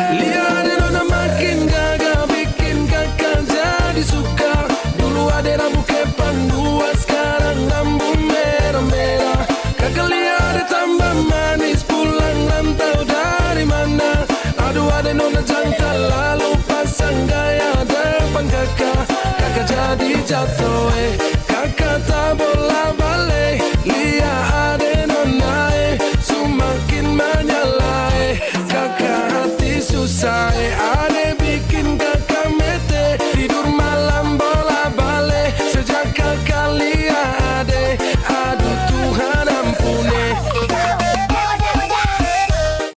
Lihat nona makin gagah bikin kakak jadi suka. Dulu ada rambut kepang dua, sekarang rambut merah-merah. Kakak lihat tambah manis, pulang rantau dari mana? Aduh ada nona jantan lalu pasang gaya depan kakak. Kakak jadi jatuh